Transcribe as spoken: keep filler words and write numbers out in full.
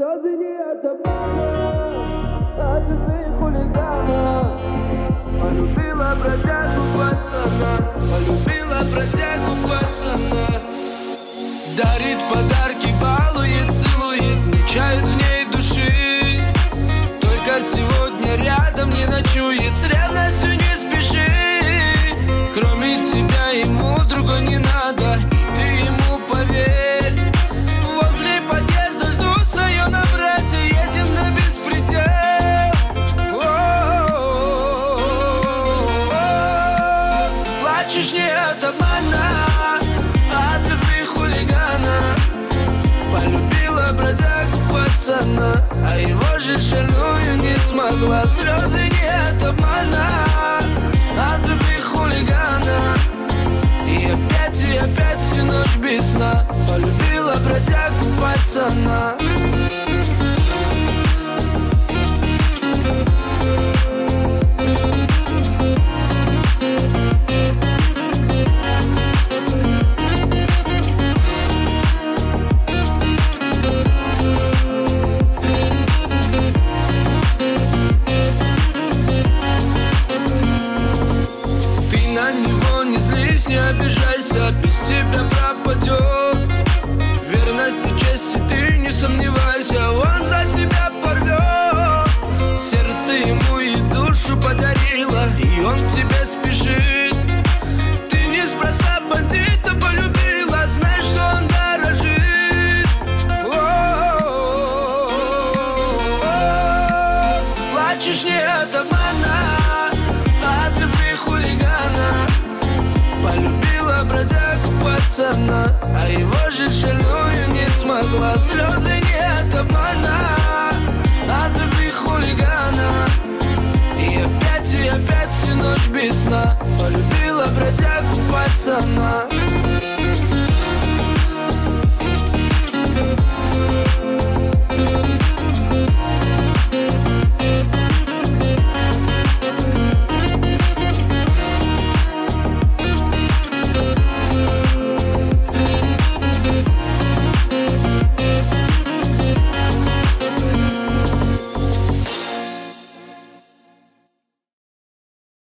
Слезы не от обмана, от любви хулигана. Полюбила бродягу пацана, полюбила бродягу пацана. Дарит подарки, балует, целует, не чает в ней души. Только сегодня рядом не ночует, с ревностью не спеши. Кроме тебя ему другой не надо, и ты ему поверь. Возле подъезда ждут свое на братья, едем на беспредел. Плачешь не от обмана, от любви хулигана. Полюбила бродягу пацана, а его же шальную не смогла. Слезы не от обмана, от любви хулигана. И опять, и опять всю ночь без сна полюбила бродягу пацана. Не обижайся, без тебя пропадет. Верность и честь, ты не сомневайся, он за тебя порвет. Сердце ему и душу подарила, и он к тебе спешит. Ты неспроста бандита полюбила, знай, что он дорожит. О-о-о-о-о. Плачешь не от обмана, от любви хулигана. Полюбила бродягу пацана, а его же шальную не смогла. Слезы не от обмана, от любви хулигана. И опять, и опять всю ночь без сна полюбила бродягу пацана.